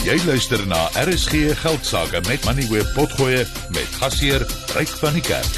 Jy luister na RSG Geldsaake met Moneyweb Potgoe met gasheer Ryk van die Kerk.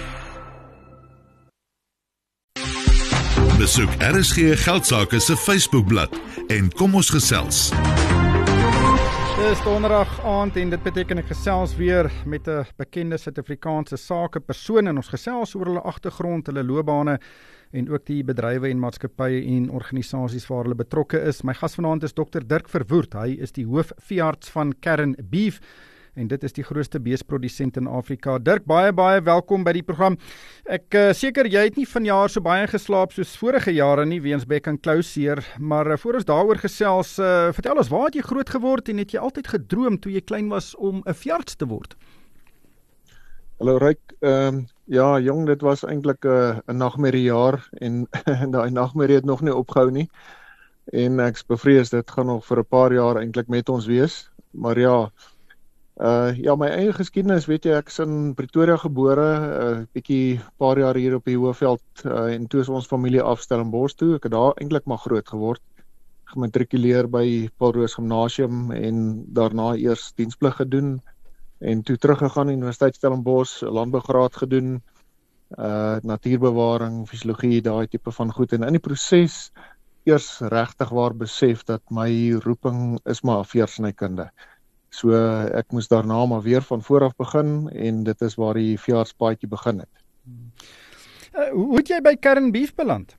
Besoek RSG Geldsaake se Facebookblad en kom ons gesels. Dis donderdag aand en dit beteken ek gesels weer met 'n bekende Suid-Afrikaanse sakepersoon en ons gesels oor hulle agtergrond, hulle loopbane en ook die bedrywe en maatskappye en organisasies waar hulle betrokke is. My gas vanaand is Dr. Dirk Verwoerd. Hy is die hoofveearts van Kern Beef en dit is die grootste beesprodusent in Afrika. Dirk, baie welkom by die program. Ek seker jy het nie vanjaar so baie geslaap soos vorige jare nie weens bek en klou seer, maar voor ons daaroor gesels, vertel ons, waar het jy groot geword en het jy altyd gedroom toe jy klein was om 'n veearts te word? Hallo Ryk, ja jong, dit was eintlik 'n nagmerriejaar en daai nagmerrie het nog nie opgehou nie. En ek's bevrees dit gaan nog vir 'n paar jaar eintlik met ons wees. Maar ja, my eie geskiedenis, weet jy, ek's in Pretoria gebore, bietjie paar jaar hier op die Hoëveld en toe is ons familie af Stellenbosch toe. Ek het daar eintlik maar groot geword. Gematrikuleer by Paul Roos Gimnasium en daarna eers diensplig gedoen. En toe teruggegaan Universiteit Stellenbosch, landbougraad gedoen, natuurbewaring, fisiologie, daai tipe van goed. En in die proses eers regtig waar besef dat my roeping is maar veeartsnykunde. So ek moes daarna maar weer van voor af begin en dit is waar die veeartspaadjie begin het. Hoe het jy by Kern Beef beland?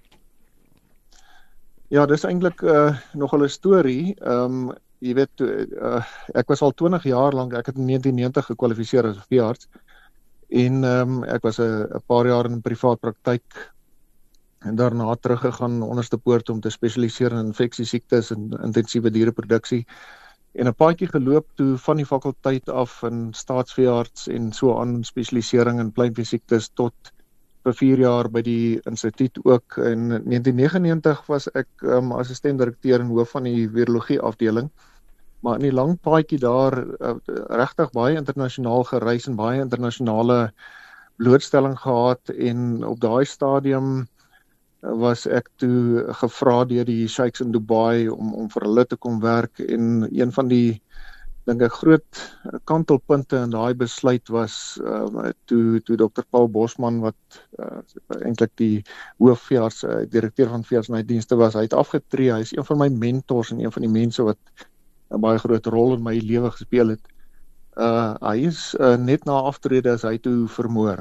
Ja, dis eintlik nogal 'n storie. Jy weet, ek was al 20 jaar lank, ek het in 1990 gekwalifiseer as veearts en ek was 'n paar jaar in privaat praktyk en daarna teruggegaan onderste poort om te spesialiseer in infeksiesiektes en intensiewe diereproduksie en 'n paadjie geloop toe van die fakulteit af in staatsveearts en so aan spesialisering in pluimveesiektes tot vir 4 jaar by die instituut ook. In 1999 was ek assistent-direkteur en hoof van die virologie afdeling. Maar in die lang paadjie daar regtig baie internasionaal gereis en baie internasionale blootstelling gehad en op daai stadium was ek toe gevra deur die sheiks in Dubai om vir hulle te kom werk en een van die dink ek groot kantelpunte in daai besluit was toe Dr. Paul Bosman wat eintlik die hoofveearts, direkteur van veeartsnydienste was, hy het afgetree. Hy is een van my mentors en een van die mense wat 'n baie groot rol in my lewe gespeel het. Hy is net na aftrede as hy toe vermoor.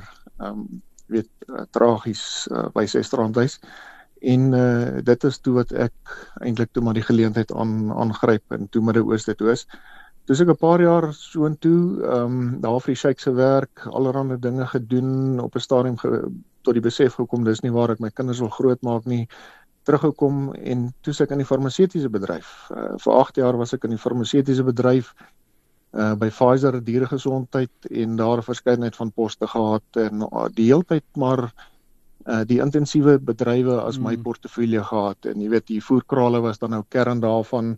Tragies by sy strandhuis. En dit is toe wat ek eintlik toe maar die geleentheid aangryp en toe Midde-Ooste toe is. Toe ek 'n paar jaar so en toe daar vir die sheiks se werk, allerlei dinge gedoen, op 'n stadium tot die besef gekom, dis nie waar ek my kinders wil grootmaak nie, teruggekom en toe ek in die farmaseutiese bedryf. Vir 8 jaar was ek in die farmaseutiese bedryf by Pfizer dieregesondheid en daar 'n verskeidenheid van poste gehad en die hele tyd maar die intensiewe bedrywe as my portefeulje gehad en jy weet die voerkrale was dan nou kern daarvan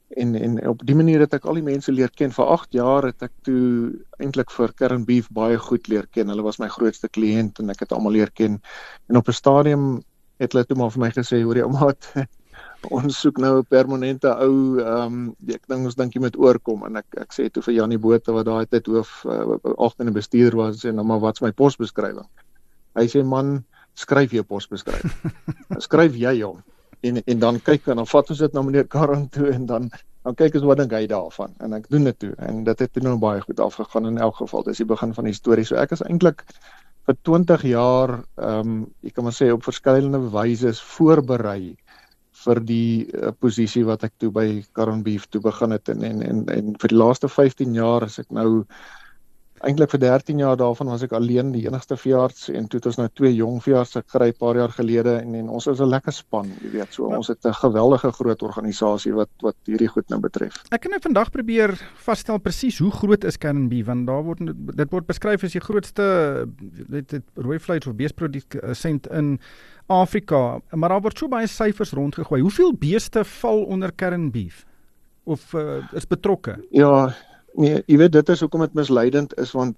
en op die manier het ek al die mense leer ken. Vir 8 jaar het ek toe eintlik vir Kern Beef baie goed leer ken. Hulle was my grootste kliënt en ek het almal leer ken en op 'n stadium het hulle toe maar vir my gesê, hoor jy ouma, ons soek nou 'n permanente ou, ek dink ons dink jy moet oorkom en ek sê toe vir Janie Botha wat daai tyd hoof agterne bestuur was en nou maar wat's my posbeskrywing. Hy sê man, skryf jou posbeskrywing. Skryf jy hom en dan kyk en dan vat ons dit na meneer Karan toe en dan kyk ons wat dink hy daarvan en ek doen dit toe en dit het toe nou baie goed afgegaan in elk geval. Dis die begin van die storie. So ek is eintlik vir 20 jaar, ek kan maar sê op verskillende wyse voorberei vir die posisie wat ek toe by Kern Beef toe begin het en vir die laaste 15 jaar is ek nou eintlik vir 13 jaar daarvan was ek alleen die enigste veearts en toe het ons nou 2 jong veearts gekry paar jaar gelede en ons is 'n lekker span, jy weet, so ons het 'n geweldige groot organisasie wat hierdie goed nou betref. Ek kan nou vandag probeer vasstel presies hoe groot is Kern Beef, want dit word beskryf as die grootste rooi vleis of beesprodusent in Afrika, maar daar word so baie syfers rondgegooi. Hoeveel beeste val onder Kern Beef of is betrokke? Ja, nee, jy weet dit is hoekom dit misleidend is want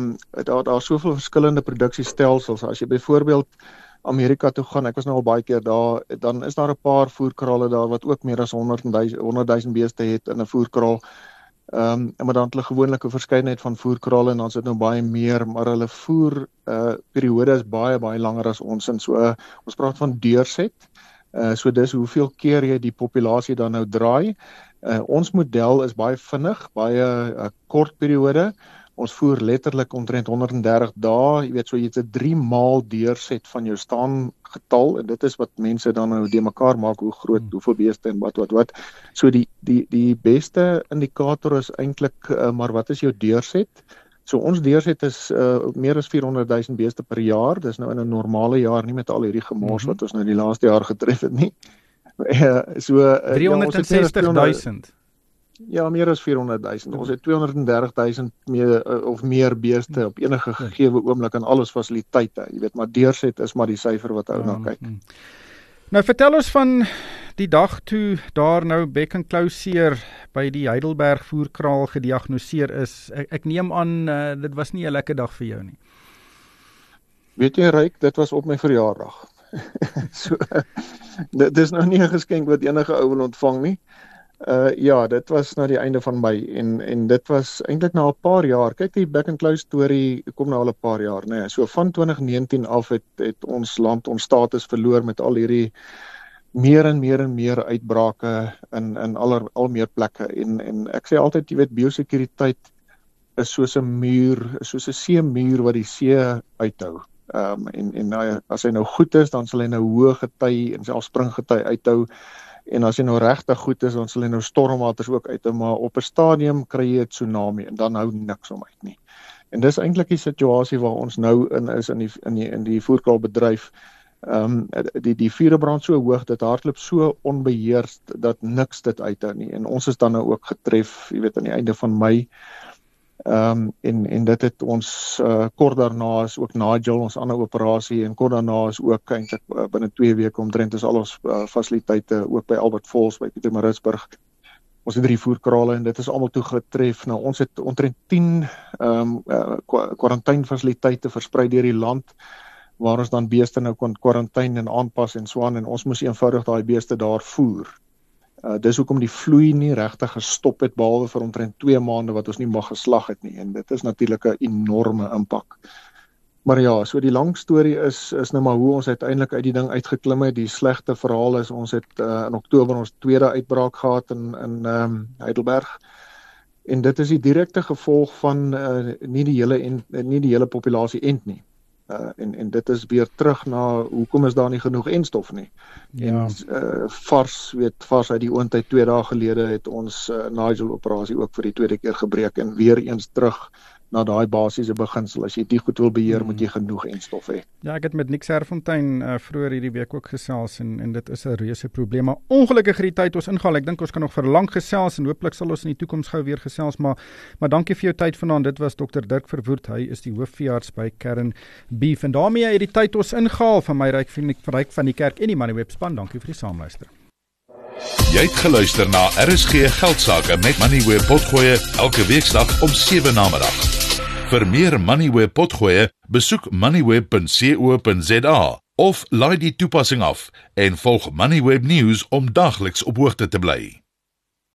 daar soveel verskillende produksiestelsels. As jy byvoorbeeld Amerika toe gaan, ek was nou al baie keer daar, dan is daar 'n paar voerkrale daar wat ook meer as 100.000 beeste het in 'n voerkraal. Maar dan het hulle gewoonlik 'n verskeidenheid van voerkrale en dan is dit nou baie meer, maar hulle voer periode is baie langer as ons en so ons praat van deurset. So dis hoeveel keer jy die populasie dan nou draai. Ons model is baie vinnig, baie kort periode. Ons voer letterlik omtrent 130 dae, jy weet so jy het 'n 3 maal deurset van jou staan getal en dit is wat mense dan nou de mekaar maak hoe groot, hoeveel beeste en wat. So die beste indikator is eintlik maar wat is jou deurset? So ons deurset is meer as 400,000 beeste per jaar. Dis nou in 'n normale jaar nie met al hierdie gemors wat ons nou die laaste jaar getref het nie. So 360,000. Ja, meer as 400,000. Ons het 230,000 of meer beeste op enige gegeewe oomblik en alles fasiliteite. Jy weet, maar deurset is maar die syfer wat ou na kyk. Nou vertel ons van die dag toe daar nou bek en klou seer by die Heidelberg voerkraal gediagnoseer is. Ek neem aan dit was nie 'n lekker dag vir jou nie. Weet jy Ryk, dit was op my verjaardag. So dit is nou nie 'n geskenk wat enige ou wil ontvang nie. Ja, dit was na die einde van Mei en dit was eintlik na 'n paar jaar. Kyk, die bek en klou storie kom nou al 'n paar jaar, nee. So van 2019 af het ons land ons status verloor met al hierdie meer en meer uitbrake in al meer plekke en ek sê altyd, jy weet, biosekuriteit is soos 'n muur, soos 'n seemuur wat die see uithou. En as hy nou goed is, dan sal hy nou hoë gety en selfs springgety uithou. En as hy nou regtig goed is, dan sal hy nou stormwaters ook uithou, maar op 'n stadium kry jy 'n tsunami en dan hou niks om uit nie. En dis eintlik die situasie waar ons nou in is in die voerkraalbedryf. Die vure brand so hoog, dit hardloop so onbeheers dat niks dit uithou nie. En ons is dan nou ook getref, jy weet, aan die einde van Mei. En dit het ons kort daarna is ook Nigel, ons ander operasie, en kort daarna is ook eintlik binne 2 weke omtrent is al ons fasiliteite ook by Albert Falls, by Pietermaritzburg. Ons het 3 voerkrale en dit is almal toe getref. Nou ons het omtrent 10 kwarantainfasiliteite versprei deur die land waar ons dan beeste nou kon kwarantaine en aanpas en so aan en ons moes eenvoudig daai beeste daar voer. Dis hoekom die vloei nie regtig gestop het behalwe vir omtrent 2 maande wat ons nie mag geslag het nie en dit is natuurlik 'n enorme impak. Maar ja, so die lang storie is nou maar hoe ons uiteindelik uit die ding uitgeklim het. Die slegte verhaal is ons het in Oktober ons tweede uitbraak gehad in Heidelberg. En dit is die direkte gevolg van nie die hele populasie ent nie. En dit is weer terug na hoekom is daar nie genoeg enstof nie. Ja. En vars uit die oondtyd 2 dae gelede het ons Nigel operasie ook vir die tweede keer gebreek en weer eens terug na daai basiese beginsel. As jy dit goed wil beheer, moet jy genoeg enstof hê. Ja, ek het met Nick Serfontein vroeër hierdie week ook gesels en dit is 'n reuse probleem. Maar ongelukkig hierdie tyd ons ingaan. Ek dink ons kan nog vir lank gesels en hooplik sal ons in die toekoms gou weer gesels, maar dankie vir jou tyd vanaand. Dit was Dr. Dirk Verwoerd. Hy is die hoofveearts by Kern Beef. En daarmee het die tyd ons ingehaal van my Ryk van die Kerk en die Moneyweb span. Dankie vir die saamluister. Jy het geluister na RSG Geldsaake met Moneyweb Potgoe elke weeksdag om 7 namiddag. Vir meer Moneyweb Potgoe, besoek moneyweb.co.za of laai die toepassing af en volg Moneyweb News om dagliks op hoogte te bly.